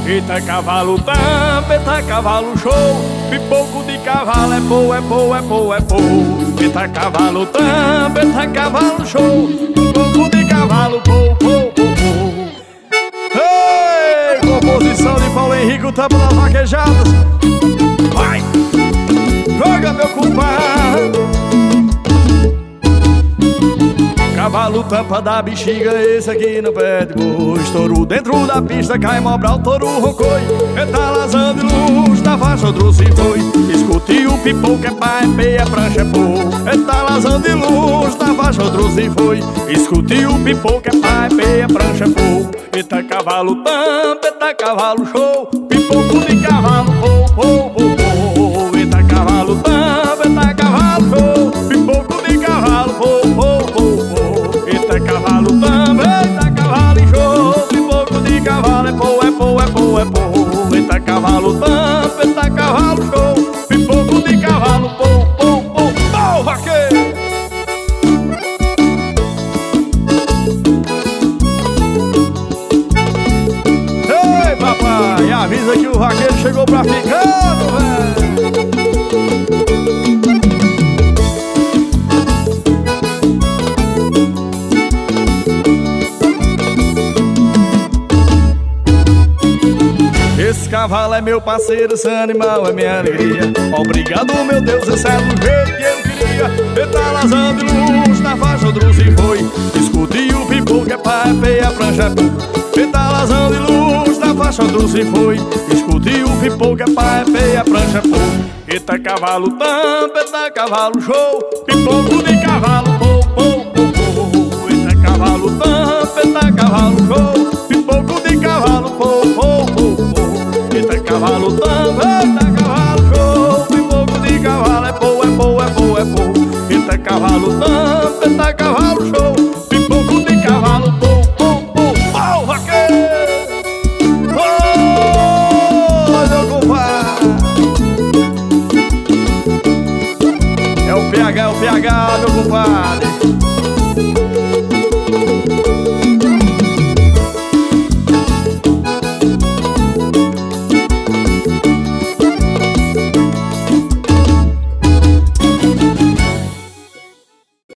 Eita cavalo tampa, eita cavalo show, pipoco de cavalo é bom, é bom, é bom, é bom. Eita cavalo tampa, eita cavalo show, pipoco de cavalo bom, bom, bom, bom. Ei, composição de Paulo Henrique, o tampa das vaquejadas. Vai, joga meu compadre. Cavalo tampa da bexiga, esse aqui não pede boi. Estouro dentro da pista, cai Mobral, touro roncoi. Etalazando de luz, na faixa outro se foi. Escute o pipoco, é pai, peia, prancha, é pô. Etalazando de luz, na faixa outro se foi. Escute o pipoco, é pai, peia, prancha, é pô. Eita cavalo tampa, eita cavalo show, pipoco de cavalo, pô, pô, pô, pô. Eita cavalo tampa, eita cavalo show, pipoco de cavalo, pô, pô, pô. Eita cavalo também, eita cavalo em show, pipoco de cavalo é pô, é pô, é pô, é pô. Eita cavalo também, eita cavalo show, pipoco de cavalo, pô, pô, pô, pô, vaqueiro. Ei, papai, avisa que o vaqueiro chegou pra ficar, velho. Esse cavalo é meu parceiro, esse animal é minha alegria. Obrigado, meu Deus, esse é do jeito que eu queria. Etalazando de luz, na faixa outro se foi. Escute o pipoco, é pai, peia, prancha, é pô. Etalazando de luz, na faixa outro se foi. Escute o pipoco, é pai, peia, prancha, é pô. Eita cavalo tampa, eita cavalo show, pipoco de cavalo, pô, pô, pô, pô. Eita cavalo tampa, eita cavalo show, pipoco de cavalo, pô, pô, pô, pô. Eita cavalo tampa, eita cavalo show, pipoco de cavalo é pô, é pô, é pô, é pô. Eita cavalo tampa, eita cavalo show, pipoco de cavalo, pô, pô, pô, pô, vaqueiro. Ô, meu compadre, é o PH, meu compadre.